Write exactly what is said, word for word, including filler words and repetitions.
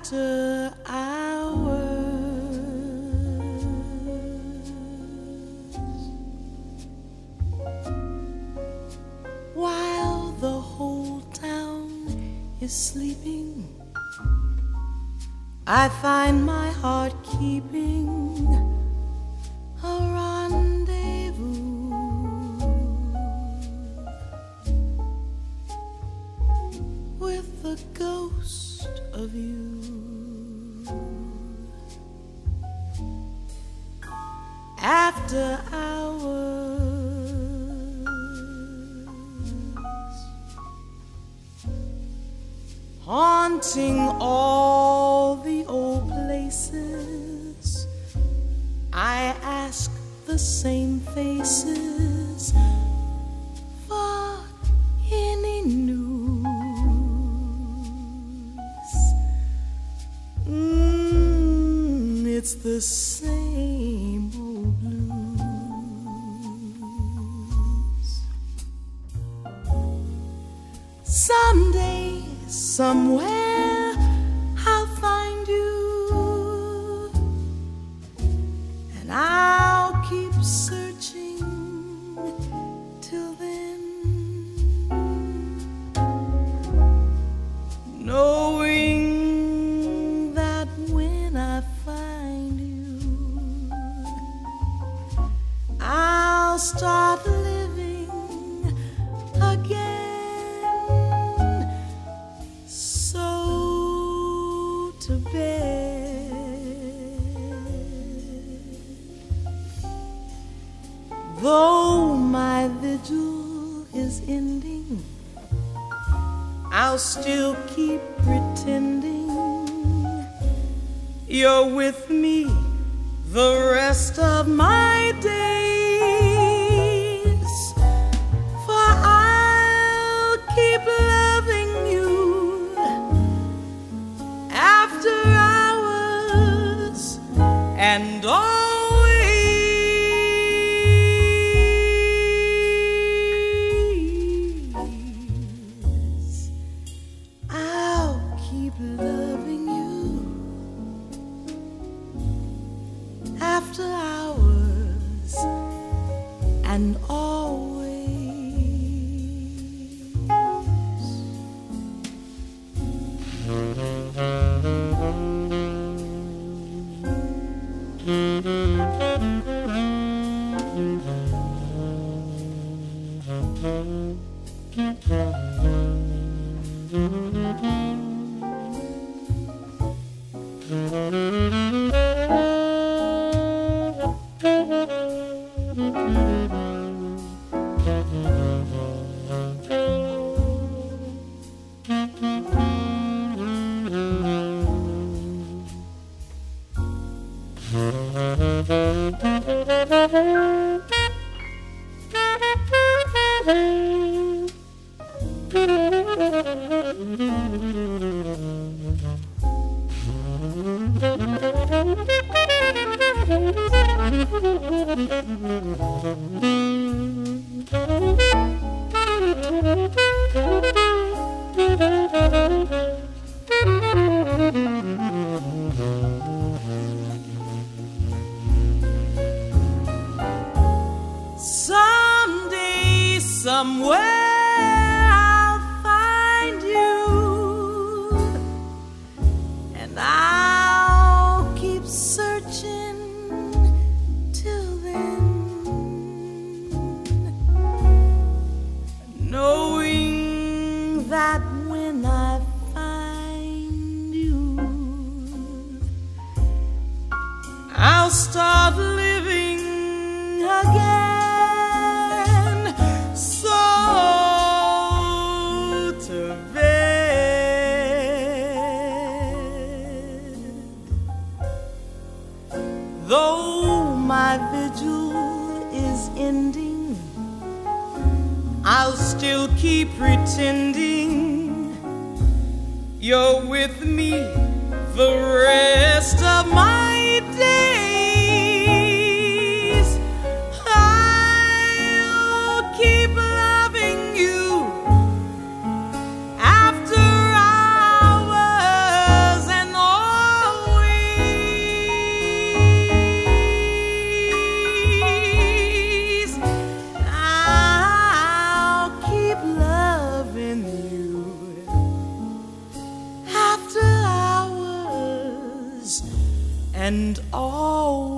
after hours, while the whole town is sleeping, I find my heart keeping a rendezvous with the ghost of you. After hours, haunting all the old places, I ask the same faces for any news. Mm, it's the same old blues. Someday, somewhere, I'll find you, and I'll keep searching till then, knowing that when I find you, I'll start living again. So to bed, though my vigil is ending, I'll still keep pretending you're with me the rest of my days, for I'll keep loving you after hours and always. I'll keep loving you after hours and always. Someday, somewhere, I'll find you, and I'll keep searching till then, knowing that when I find you, I'll start living again. Though my vigil is ending, I'll still keep pretending you're with me the rest of my days. I'll keep loving you after hours and all. and always.